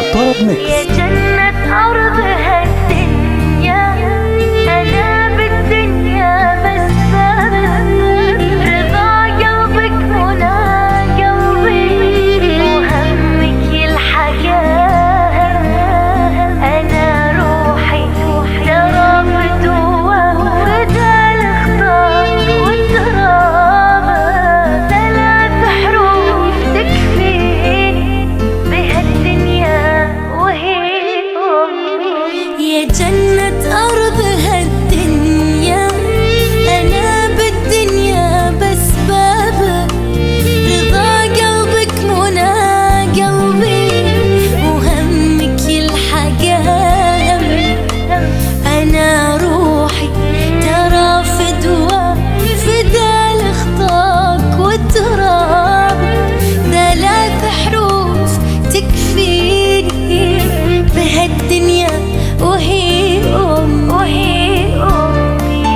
طرب ميكس. يا جنة أرضها الدنيا، أنا بالدنيا بس رضا قلبك منى قلبي، وهمك الحياة. أنا روحي ترى بدوة وفدا الخطاك والتراب، ثلاث حروف تكفيني بهالدنيا وهي أمي. يا جنة أرضها الدنيا، أنا بالدنيا بس بابك، رضا قلبك منى قلبي، وهمك الحياة. أنا روحي ترى فدوة فدا لخطاك والتراب، ثلاث حروف تكفيني بهالدنيا وهي أمي. وهي أمي.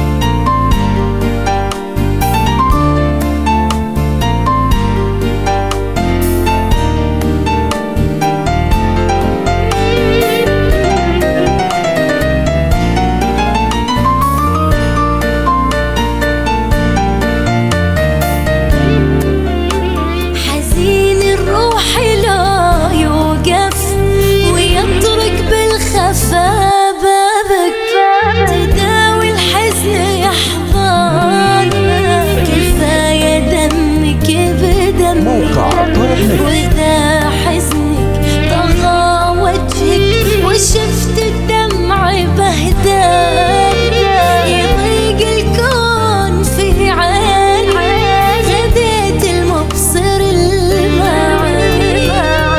حزين الروح لا يوقف ويطرق بالخفا بابك، تداوي الحزن يحضان، كفاية دمك بدمك، وإذا حزنك طغى وجهك وشفت الدمع بهدان، يضيق الكون في عيني، غديت المبصر المعاني.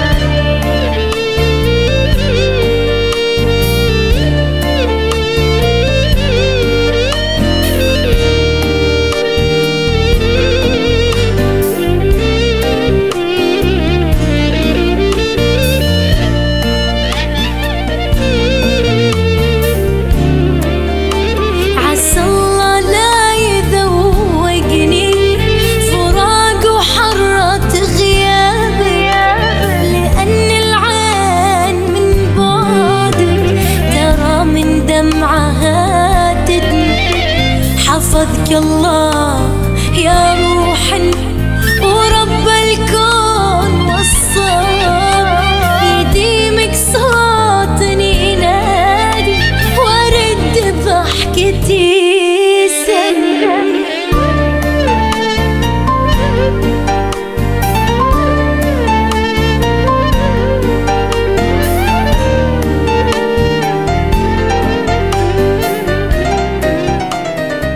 عسى الله لا يذوقني فراق وحرة غيابك، لأن العين من بعدك ترى من دمعها تدمع. حفظك الله يا روحي ورب الكون والصاب، يديمك صوتني ينادي وارد ضحكتي سلم.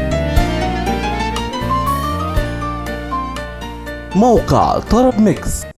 موقع طرب ميكس.